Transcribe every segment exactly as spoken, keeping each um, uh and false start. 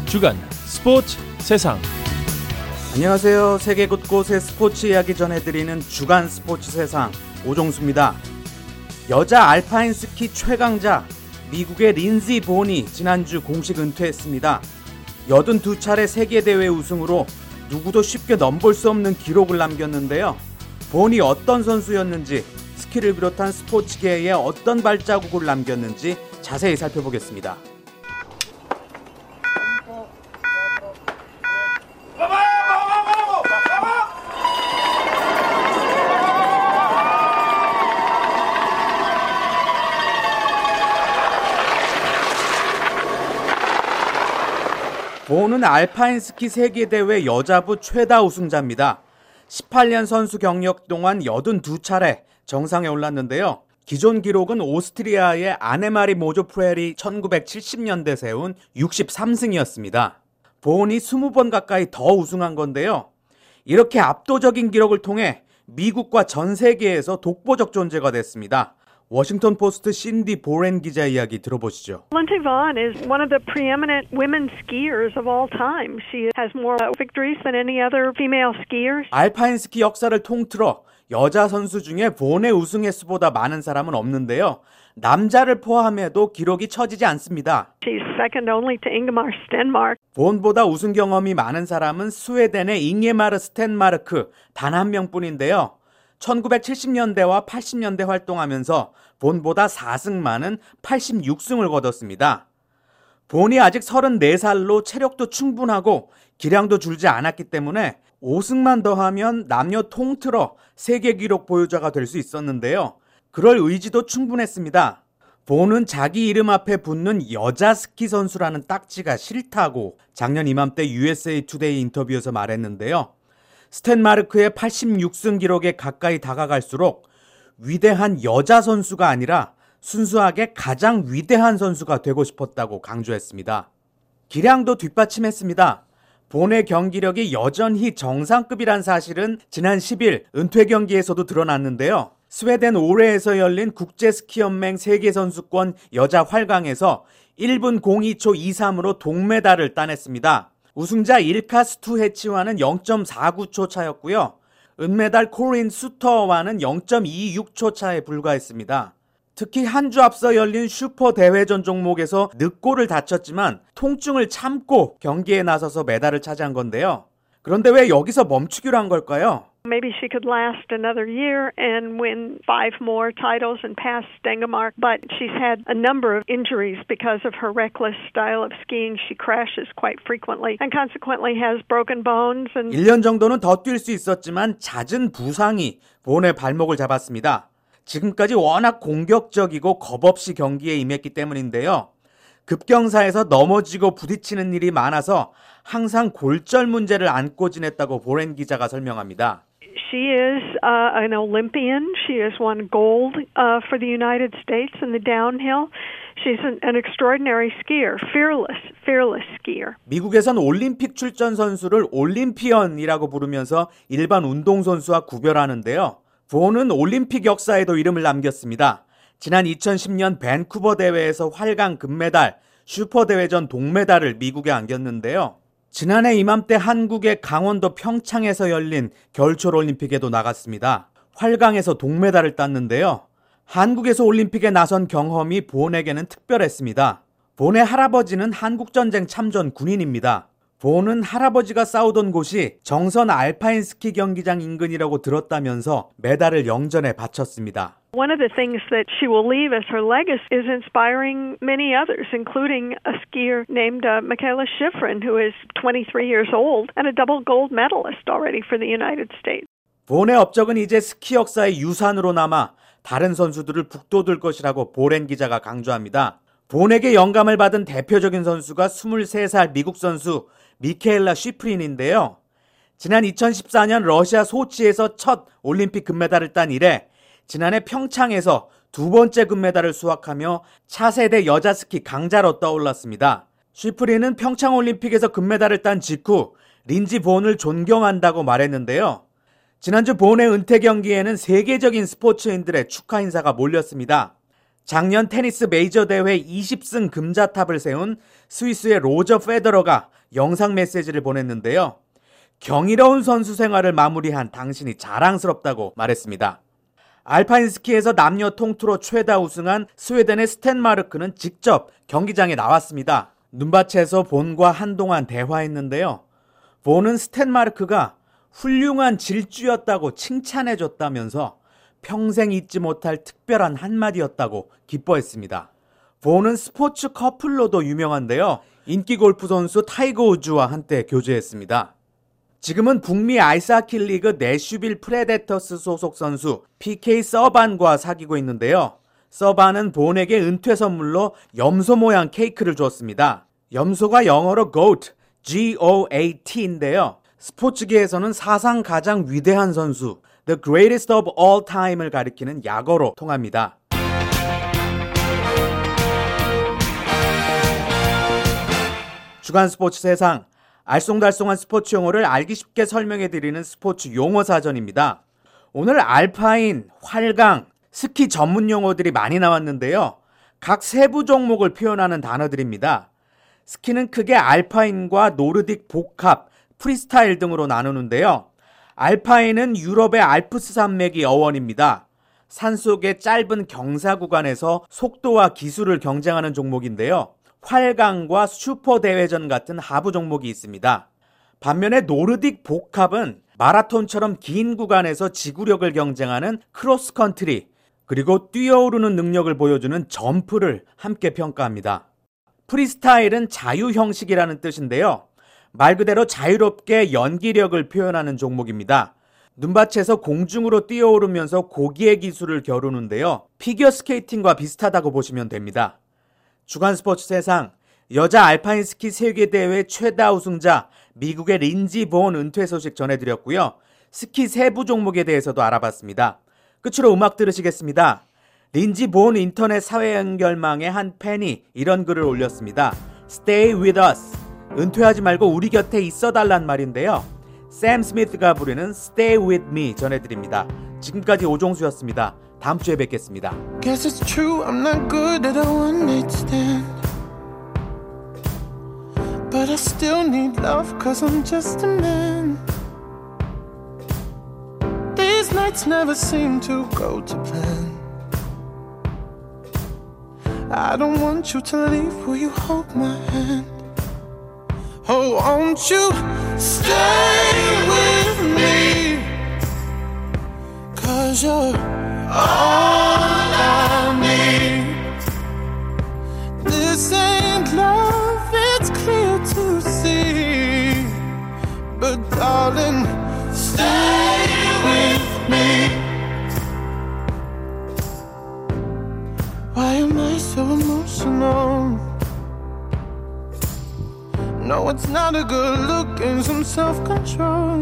주간 스포츠 세상. 안녕하세요. 세계 곳곳의 스포츠 이야기 전해드리는 주간 스포츠 세상 오종수입니다. 여자 알파인 스키 최강자 미국의 린지 본이 지난주 공식 은퇴했습니다. 여든두 차례 세계대회 우승으로 누구도 쉽게 넘볼 수 없는 기록을 남겼는데요. 본이 어떤 선수였는지, 스키를 비롯한 스포츠계에 어떤 발자국을 남겼는지 자세히 살펴보겠습니다. 본은 알파인 스키 세계대회 여자부 최다 우승자입니다. 십팔 년 선수 경력 동안 여든두 차례 정상에 올랐는데요. 기존 기록은 오스트리아의 아네마리 모조프렐이 천구백칠십 년대 세운 육십삼 승이었습니다. 본이 이십 번 가까이 더 우승한 건데요. 이렇게 압도적인 기록을 통해 미국과 전 세계에서 독보적 존재가 됐습니다. 워싱턴 포스트 신디 보렌 기자 이야기 들어보시죠. Lindsey Vonn is one of the preeminent women skiers of all time. She has more victories than any other female skiers. 알파인 스키 역사를 통틀어 여자 선수 중에 본의 우승 횟수보다 많은 사람은 없는데요. 남자를 포함해도 기록이 처지지 않습니다. She's second only to Ingemar Stenmark. 본보다 우승 경험이 많은 사람은 스웨덴의 잉게마르 스텐마르크 단 한 명뿐인데요. 천구백칠십 년대와 팔십 년대 활동하면서 본보다 사 승 많은 팔십육 승을 거뒀습니다. 본이 아직 서른네 살로 체력도 충분하고 기량도 줄지 않았기 때문에 오 승만 더하면 남녀 통틀어 세계 기록 보유자가 될 수 있었는데요. 그럴 의지도 충분했습니다. 본은 자기 이름 앞에 붙는 여자 스키 선수라는 딱지가 싫다고 작년 이맘때 유에스에이 투데이 인터뷰에서 말했는데요. 스텐마르크의 팔십육 승 기록에 가까이 다가갈수록 위대한 여자 선수가 아니라 순수하게 가장 위대한 선수가 되고 싶었다고 강조했습니다. 기량도 뒷받침했습니다. 본의 경기력이 여전히 정상급이란 사실은 지난 십 일 은퇴 경기에서도 드러났는데요. 스웨덴 오레에서 열린 국제스키연맹 세계선수권 여자 활강에서 일 분 공이 초 이십삼으로 동메달을 따냈습니다. 우승자 일카 스투헤치와는 영 점 사구 초 차였고요. 은메달 코린 수터와는 영 점 이육 초 차에 불과했습니다. 특히 한 주 앞서 열린 슈퍼 대회전 종목에서 늑골을 다쳤지만 통증을 참고 경기에 나서서 메달을 차지한 건데요. 그런데 왜 여기서 멈추기로 한 걸까요? Maybe she could last another year and win five more titles and pass Stenmark, but she's had a number of injuries because of her reckless style of skiing. She crashes quite frequently and consequently has broken bones. And 일 년 정도는 더 뛸 수 있었지만 잦은 부상이 본의 발목을 잡았습니다. 지금까지 워낙 공격적이고 겁없이 경기에 임했기 때문인데요. 급경사에서 넘어지고 부딪히는 일이 많아서 항상 골절 문제를 안고 지냈다고 보렌 기자가 설명합니다. She is uh, an Olympian. She has won gold uh, for the United States in the downhill. She's an, an extraordinary skier, fearless, fearless skier. 미국에선 올림픽 출전 선수를 올림피언이라고 부르면서 일반 운동선수와 구별하는데요. 본은 올림픽 역사에도 이름을 남겼습니다. 지난 이천십 년 밴쿠버 대회에서 활강 금메달, 슈퍼대회전 동메달을 미국에 안겼는데요. 지난해 이맘때 한국의 강원도 평창에서 열린 겨울철 올림픽에도 나갔습니다. 활강에서 동메달을 땄는데요. 한국에서 올림픽에 나선 경험이 본에게는 특별했습니다. 본의 할아버지는 한국전쟁 참전 군인입니다. 본은 할아버지가 싸우던 곳이 정선 알파인 스키 경기장 인근이라고 들었다면서 메달을 영전에 바쳤습니다. One of the things that she will leave as her legacy is inspiring many others, including a skier named uh, Michaela Schifrin, who is twenty-three years old and a double gold medalist already for the United States. 본의 업적은 이제 스키 역사의 유산으로 남아 다른 선수들을 북돋을 것이라고 보렌 기자가 강조합니다. 본에게 영감을 받은 대표적인 선수가 스물세 살 미국 선수 미케일라 쉬프린인데요. 지난 이천십사 년 러시아 소치에서 첫 올림픽 금메달을 딴 이래 지난해 평창에서 두 번째 금메달을 수확하며 차세대 여자 스키 강자로 떠올랐습니다. 쉬프린은 평창올림픽에서 금메달을 딴 직후 린지 본을 존경한다고 말했는데요. 지난주 본의 은퇴 경기에는 세계적인 스포츠인들의 축하 인사가 몰렸습니다. 작년 테니스 메이저 대회 이십 승 금자탑을 세운 스위스의 로저 페더러가 영상 메시지를 보냈는데요. 경이로운 선수 생활을 마무리한 당신이 자랑스럽다고 말했습니다. 알파인 스키에서 남녀 통틀어 최다 우승한 스웨덴의 스탠마르크는 직접 경기장에 나왔습니다. 눈밭에서 본과 한동안 대화했는데요. 본은 스탠마르크가 훌륭한 질주였다고 칭찬해줬다면서 평생 잊지 못할 특별한 한마디였다고 기뻐했습니다. 본은 스포츠 커플로도 유명한데요. 인기 골프 선수 타이거 우즈와 한때 교제했습니다. 지금은 북미 아이스하키 리그 내슈빌 프레데터스 소속 선수 피케이 서반과 사귀고 있는데요. 서반은 본에게 은퇴 선물로 염소 모양 케이크를 주었습니다. 염소가 영어로 goat, G O A T인데요. 스포츠계에서는 사상 가장 위대한 선수, the greatest of all time을 가리키는 약어로 통합니다. 주간 스포츠 세상, 알쏭달쏭한 스포츠 용어를 알기 쉽게 설명해드리는 스포츠 용어 사전입니다. 오늘 알파인, 활강, 스키 전문 용어들이 많이 나왔는데요. 각 세부 종목을 표현하는 단어들입니다. 스키는 크게 알파인과 노르딕 복합, 프리스타일 등으로 나누는데요. 알파인은 유럽의 알프스 산맥이 어원입니다. 산속의 짧은 경사 구간에서 속도와 기술을 경쟁하는 종목인데요. 활강과 슈퍼 대회전 같은 하부 종목이 있습니다. 반면에 노르딕 복합은 마라톤처럼 긴 구간에서 지구력을 경쟁하는 크로스컨트리, 그리고 뛰어오르는 능력을 보여주는 점프를 함께 평가합니다. 프리스타일은 자유 형식이라는 뜻인데요. 말 그대로 자유롭게 연기력을 표현하는 종목입니다. 눈밭에서 공중으로 뛰어오르면서 고기의 기술을 겨루는데요. 피겨스케이팅과 비슷하다고 보시면 됩니다. 주간 스포츠 세상, 여자 알파인 스키 세계대회 최다 우승자 미국의 린지 본 은퇴 소식 전해드렸고요. 스키 세부 종목에 대해서도 알아봤습니다. 끝으로 음악 들으시겠습니다. 린지 본 인터넷 사회 연결망에 한 팬이 이런 글을 올렸습니다. Stay with us. 은퇴하지 말고 우리 곁에 있어달란 말인데요. 샘 스미스가 부르는 Stay with me 전해드립니다. 지금까지 오종수였습니다. 다음 주에 뵙겠습니다. Guess it's true, I'm not good at a one-night stand, but I still need love cause I'm just a man. These nights never seem to go to plan. I don't want you to leave, will you hold my hand? Oh, won't you stay with me, cause you're all I need. This ain't love, it's clear to see, but darling, stay with me. Why am I so emotional? No, it's not a good look and some self-control.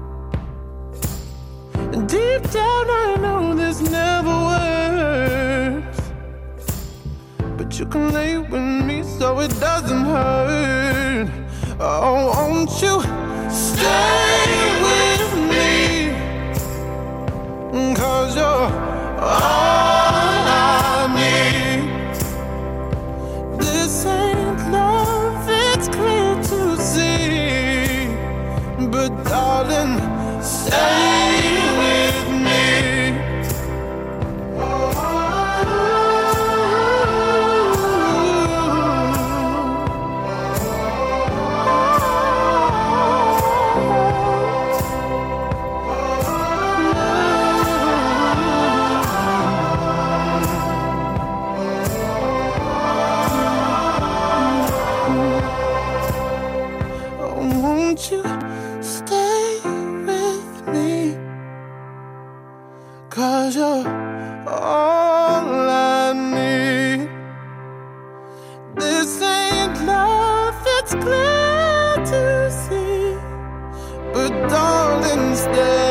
And deep down I know this never works, but you can lay with me so it doesn't hurt. Oh, won't you stay with me, cause you're all I need. This ain't love, it's clear to see, but darling, stay with me. Won't you stay with me, cause you're all I need. This ain't love, it's clear to see, but darling, stay